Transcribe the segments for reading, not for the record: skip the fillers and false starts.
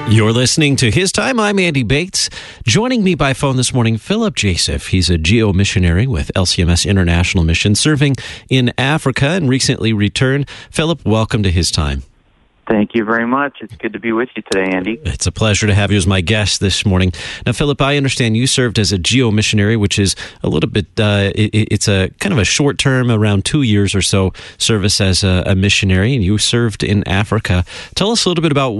You're listening to His Time. I'm Andy Bates. Joining me by phone this morning, Philip Joseph. He's a geo missionary with LCMS International Mission, serving in Africa and recently returned. Philip, welcome to His Time. Thank you very much. It's good to be with you today, Andy. It's a pleasure to have you as my guest this morning. Now, Philip, I understand you served as a geo missionary, which is a little bit, it's a kind of a short term, around 2 years or so, service as a missionary, and you served in Africa. Tell us a little bit about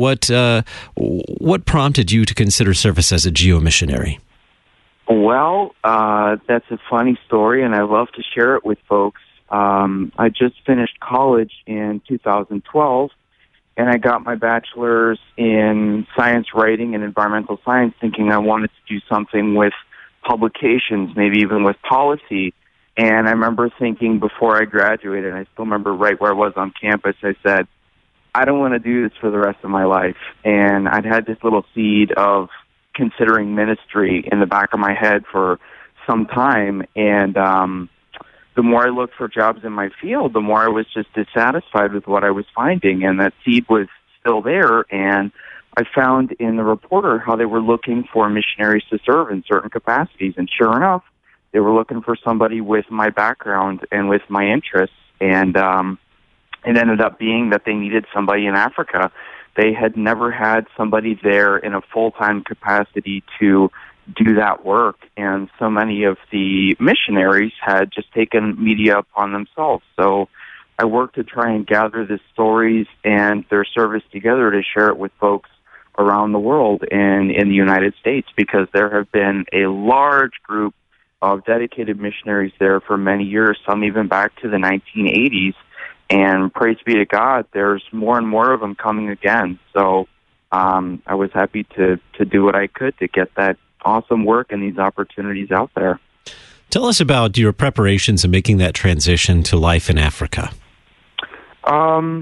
what prompted you to consider service as a geo missionary. Well, that's a funny story, and I love to share it with folks. I just finished college in 2012. And I got my bachelor's in science writing and environmental science, thinking I wanted to do something with publications, maybe even with policy. And I remember thinking before I graduated, and I still remember right where I was on campus, I said, I don't want to do this for the rest of my life. And I'd had this little seed of considering ministry in the back of my head for some time. And the more I looked for jobs in my field, the more I was just dissatisfied with what I was finding, and that seed was still there. And I found in the Reporter how they were looking for missionaries to serve in certain capacities, and sure enough, they were looking for somebody with my background and with my interests, and it ended up being that they needed somebody in Africa. They had never had somebody there in a full-time capacity to do that work, and so many of the missionaries had just taken media upon themselves. So I worked to try and gather the stories and their service together to share it with folks around the world and in the United States, because there have been a large group of dedicated missionaries there for many years, some even back to the 1980s, and praise be to God, there's more and more of them coming again. So I was happy to do what I could to get that awesome work and these opportunities out there. Tell us about your preparations in making that transition to life in Africa. Well,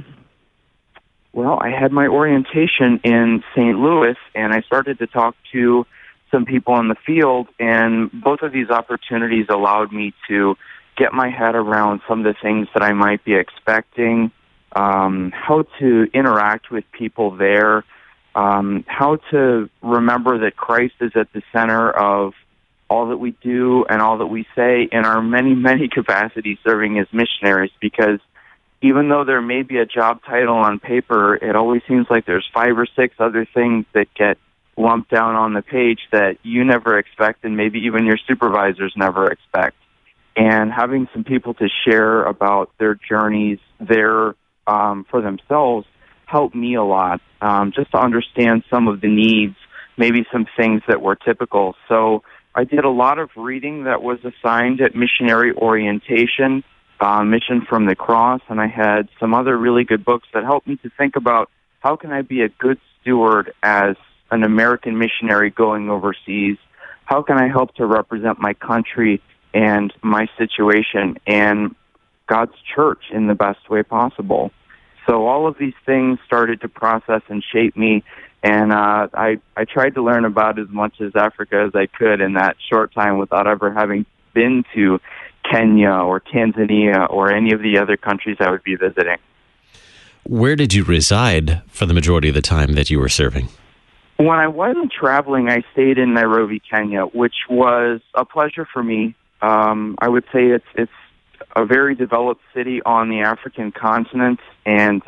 I had my orientation in St. Louis, and I started to talk to some people in the field, and both of these opportunities allowed me to get my head around some of the things that I might be expecting, how to interact with people there, how to remember that Christ is at the center of all that we do and all that we say in our many, many capacities serving as missionaries, because even though there may be a job title on paper, it always seems like there's 5 or 6 other things that get lumped down on the page that you never expect and maybe even your supervisors never expect. And having some people to share about their journeys there for themselves helped me a lot, just to understand some of the needs, maybe some things that were typical. So I did a lot of reading that was assigned at missionary orientation, Mission from the Cross, and I had some other really good books that helped me to think about how can I be a good steward as an American missionary going overseas? How can I help to represent my country and my situation and God's church in the best way possible? So all of these things started to process and shape me, and I tried to learn about as much as Africa as I could in that short time without ever having been to Kenya or Tanzania or any of the other countries I would be visiting. Where did you reside for the majority of the time that you were serving? When I wasn't traveling, I stayed in Nairobi, Kenya, which was a pleasure for me. I would say it's a very developed city on the African continent, and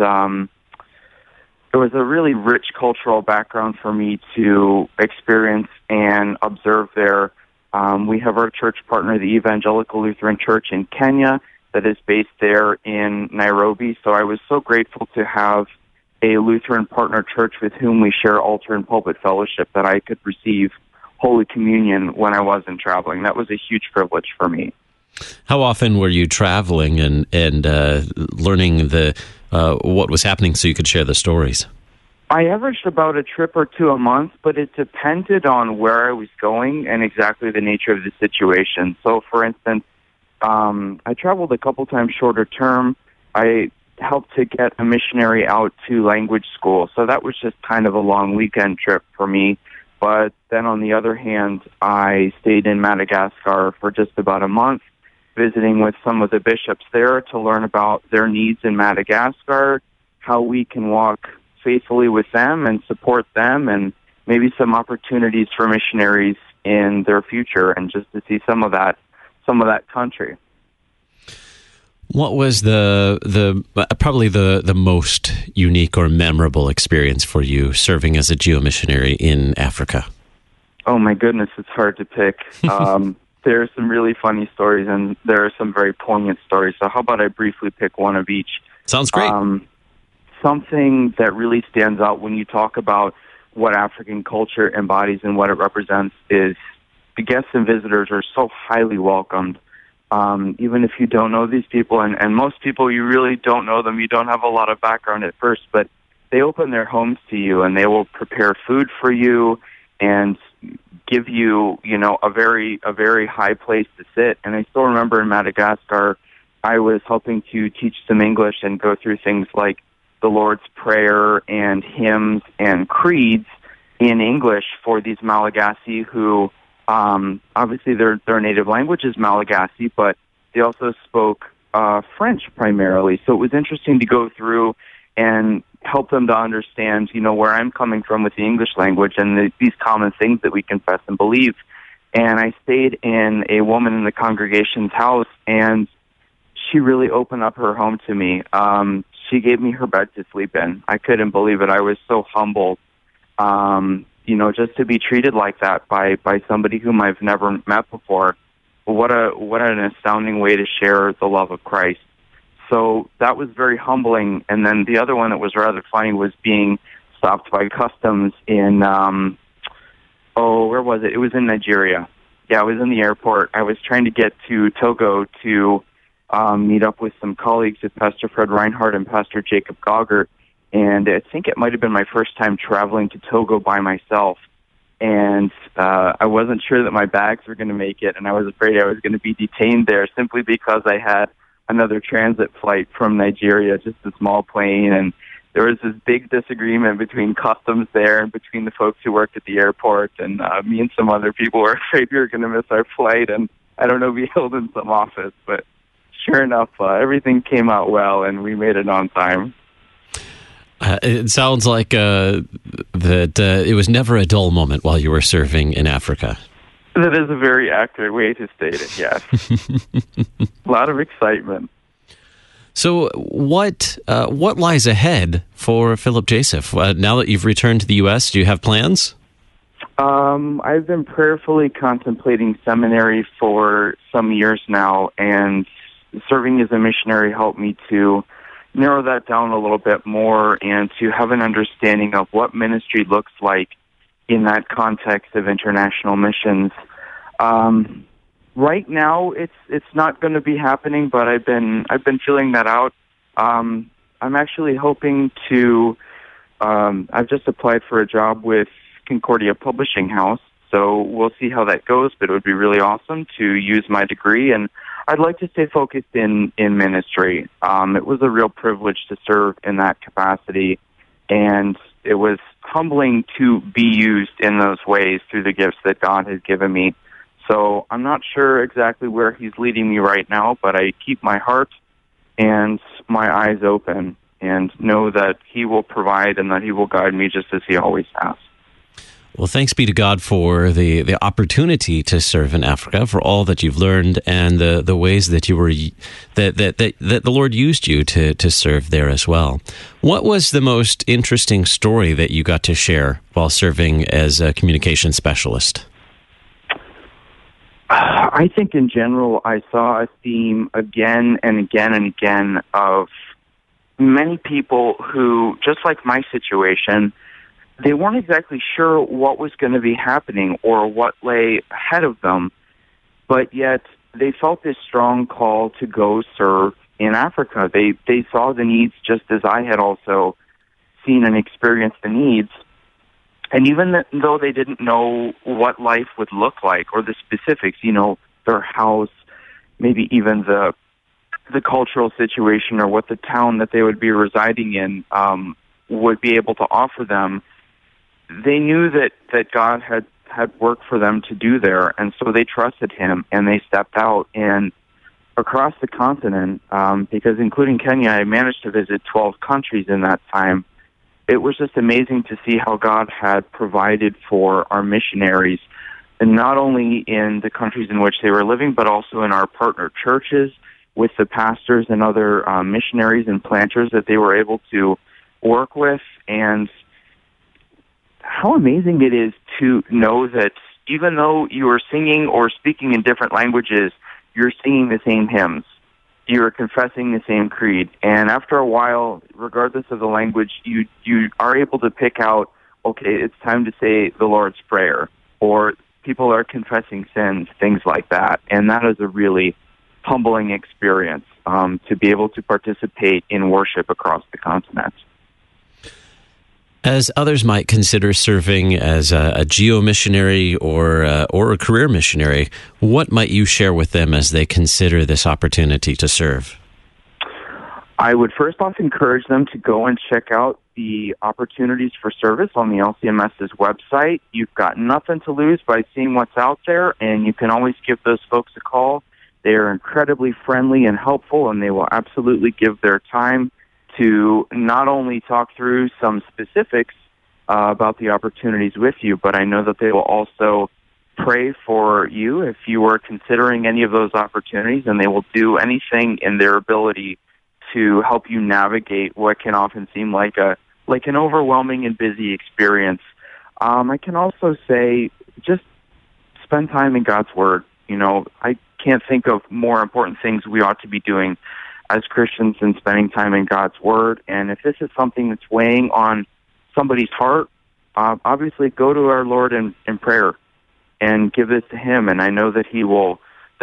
it was a really rich cultural background for me to experience and observe there. We have our church partner, the Evangelical Lutheran Church in Kenya, that is based there in Nairobi. So I was so grateful to have a Lutheran partner church with whom we share altar and pulpit fellowship, that I could receive Holy Communion when I wasn't traveling. That was a huge privilege for me. How often were you traveling and learning what was happening so you could share the stories? I averaged about a trip or two a month, but it depended on where I was going and exactly the nature of the situation. So, for instance, I traveled a couple times shorter term. I helped to get a missionary out to language school, so that was just kind of a long weekend trip for me. But then on the other hand, I stayed in Madagascar for just about a month, visiting with some of the bishops there to learn about their needs in Madagascar, how we can walk faithfully with them and support them, and maybe some opportunities for missionaries in their future, and just to see some of that country. What was the probably the most unique or memorable experience for you serving as a geo-missionary in Africa? Oh my goodness, it's hard to pick. There are some really funny stories, and there are some very poignant stories. So how about I briefly pick one of each? Sounds great. Something that really stands out when you talk about what African culture embodies and what it represents is the guests and visitors are so highly welcomed. Even if you don't know these people, and most people, you really don't know them, you don't have a lot of background at first, but they open their homes to you, and they will prepare food for you and give you, a very high place to sit. And I still remember in Madagascar, I was helping to teach them English and go through things like the Lord's Prayer and hymns and creeds in English for these Malagasy who, obviously their native language is Malagasy, but they also spoke French primarily. So it was interesting to go through and help them to understand, where I'm coming from with the English language and these common things that we confess and believe. And I stayed in a woman in the congregation's house, and she really opened up her home to me. She gave me her bed to sleep in. I couldn't believe it. I was so humbled, just to be treated like that by somebody whom I've never met before. What an astounding way to share the love of Christ. So that was very humbling. And then the other one that was rather funny was being stopped by customs in, where was it? It was in Nigeria. Yeah, I was in the airport. I was trying to get to Togo to meet up with some colleagues with Pastor Fred Reinhardt and Pastor Jacob Goggert. And I think it might have been my first time traveling to Togo by myself. And I wasn't sure that my bags were going to make it, and I was afraid I was going to be detained there simply because I had another transit flight from Nigeria, just a small plane. And there was this big disagreement between customs there and between the folks who worked at the airport. And me and some other people were afraid we were going to miss our flight and, I don't know, be held in some office. But sure enough, everything came out well, and we made it on time. It sounds like that it was never a dull moment while you were serving in Africa. That is a very accurate way to state it, yes. A lot of excitement. So what lies ahead for Philip Joseph? Now that you've returned to the U.S., do you have plans? I've been prayerfully contemplating seminary for some years now, and serving as a missionary helped me to narrow that down a little bit more and to have an understanding of what ministry looks like in that context of international missions. Right now, it's not going to be happening, but I've been feeling that out. I'm actually hoping to. I've just applied for a job with Concordia Publishing House, so we'll see how that goes. But it would be really awesome to use my degree, and I'd like to stay focused in ministry. It was a real privilege to serve in that capacity, and it was humbling to be used in those ways through the gifts that God has given me. So I'm not sure exactly where He's leading me right now, but I keep my heart and my eyes open and know that He will provide and that He will guide me just as He always has. Well, thanks be to God for the opportunity to serve in Africa, for all that you've learned and the ways that you were that the Lord used you to serve there as well. What was the most interesting story that you got to share while serving as a communication specialist? I think in general, I saw a theme again and again and again of many people who, just like my situation, they weren't exactly sure what was going to be happening or what lay ahead of them, but yet they felt this strong call to go serve in Africa. They saw the needs just as I had also seen and experienced the needs. And even though they didn't know what life would look like or the specifics, their house, maybe even the cultural situation or what the town that they would be residing in would be able to offer them, they knew that God had work for them to do there, and so they trusted Him, and they stepped out. And across the continent, because including Kenya, I managed to visit 12 countries in that time, it was just amazing to see how God had provided for our missionaries, and not only in the countries in which they were living, but also in our partner churches with the pastors and other missionaries and planters that they were able to work with. And how amazing it is to know that even though you are singing or speaking in different languages, you're singing the same hymns. You're confessing the same creed. And after a while, regardless of the language, you are able to pick out, okay, it's time to say the Lord's Prayer, or people are confessing sins, things like that. And that is a really humbling experience to be able to participate in worship across the continent. As others might consider serving as a geo-missionary or a career missionary, what might you share with them as they consider this opportunity to serve? I would first off encourage them to go and check out the opportunities for service on the LCMS's website. You've got nothing to lose by seeing what's out there, and you can always give those folks a call. They are incredibly friendly and helpful, and they will absolutely give their time to not only talk through some specifics about the opportunities with you, but I know that they will also pray for you if you are considering any of those opportunities, and they will do anything in their ability to help you navigate what can often seem like an overwhelming and busy experience. I can also say just spend time in God's Word. You know, I can't think of more important things we ought to be doing as Christians in spending time in God's Word. And if this is something that's weighing on somebody's heart, obviously go to our Lord in prayer and give this to Him. And I know that He will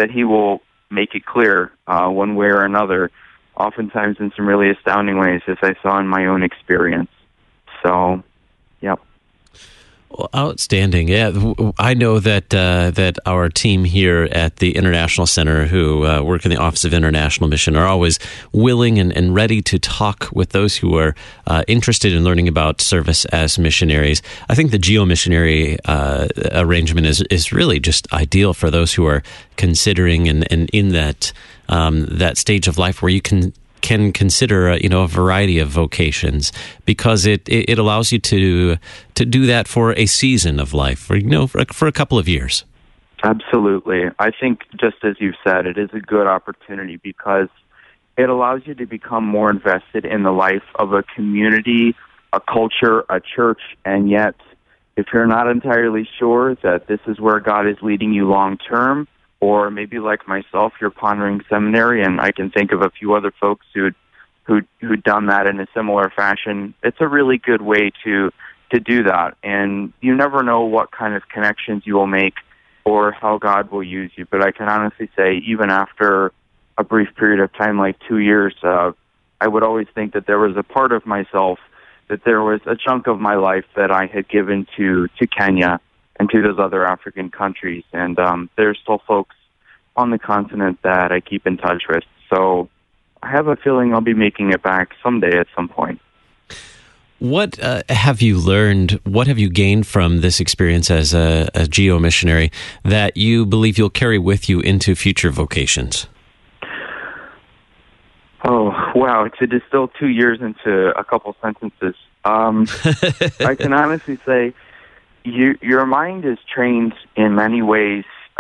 make it clear one way or another, oftentimes in some really astounding ways, as I saw in my own experience. So, yep. Well, outstanding. Yeah, I know that our team here at the International Center, who work in the Office of International Mission, are always willing and ready to talk with those who are interested in learning about service as missionaries. I think the geo-missionary arrangement is really just ideal for those who are considering and in that stage of life where you can consider a variety of vocations, because it allows you to do that for a season of life, for a couple of years. Absolutely. I think, just as you've said, it is a good opportunity because it allows you to become more invested in the life of a community, a culture, a church, and yet if you're not entirely sure that this is where God is leading you long term, or maybe like myself, you're pondering seminary, and I can think of a few other folks who'd done that in a similar fashion. It's a really good way to do that, and you never know what kind of connections you will make or how God will use you. But I can honestly say, even after a brief period of time, like 2 years, I would always think that there was a part of myself, that there was a chunk of my life that I had given to Kenya and to those other African countries. And there's still folks on the continent that I keep in touch with. So I have a feeling I'll be making it back someday at some point. What have you learned, what have you gained from this experience as a geo-missionary that you believe you'll carry with you into future vocations? Oh, wow, to distill 2 years into a couple sentences. I can honestly say your mind is trained in many ways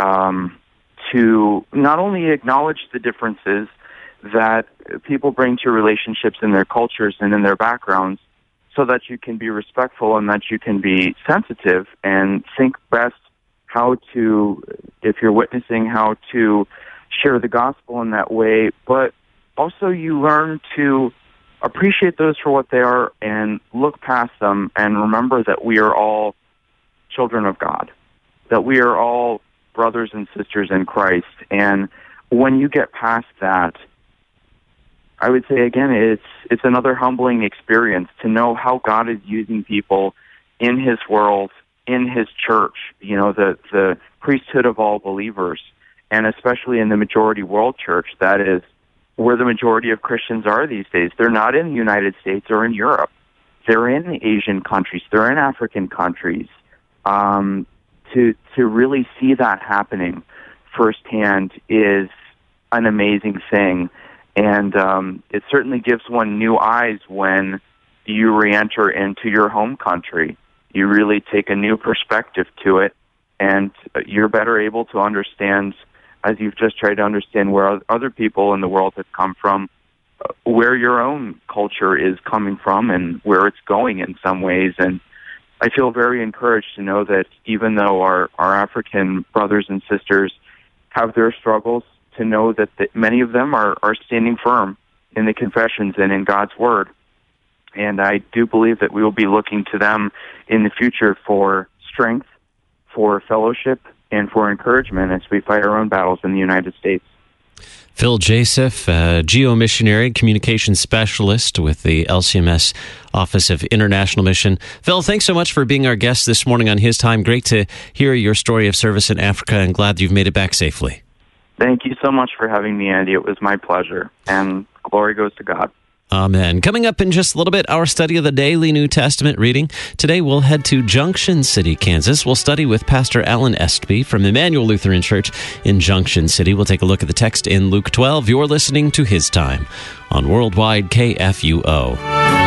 to not only acknowledge the differences that people bring to relationships in their cultures and in their backgrounds, so that you can be respectful and that you can be sensitive and think best how to, if you're witnessing, how to share the gospel in that way. But also you learn to appreciate those for what they are and look past them and remember that we are all children of God, that we are all brothers and sisters in Christ. And when you get past that, I would say, again, it's another humbling experience to know how God is using people in His world, in His church, the priesthood of all believers, and especially in the majority world church, that is where the majority of Christians are these days. They're not in the United States or in Europe. They're in the Asian countries. They're in African countries. To really see that happening firsthand is an amazing thing. And it certainly gives one new eyes when you re-enter into your home country. You really take a new perspective to it, and you're better able to understand, as you've just tried to understand where other people in the world have come from, where your own culture is coming from and where it's going in some ways. And I feel very encouraged to know that even though our African brothers and sisters have their struggles, to know that many of them are standing firm in the confessions and in God's Word. And I do believe that we will be looking to them in the future for strength, for fellowship, and for encouragement as we fight our own battles in the United States. Phil Jasef, geo-missionary, communications specialist with the LCMS Office of International Mission. Phil, thanks so much for being our guest this morning on His Time. Great to hear your story of service in Africa, and glad you've made it back safely. Thank you so much for having me, Andy. It was my pleasure, and glory goes to God. Amen. Coming up in just a little bit, our study of the daily New Testament reading. Today we'll head to Junction City, Kansas. We'll study with Pastor Alan Estby from Emmanuel Lutheran Church in Junction City. We'll take a look at the text in Luke 12. You're listening to His Time on Worldwide KFUO.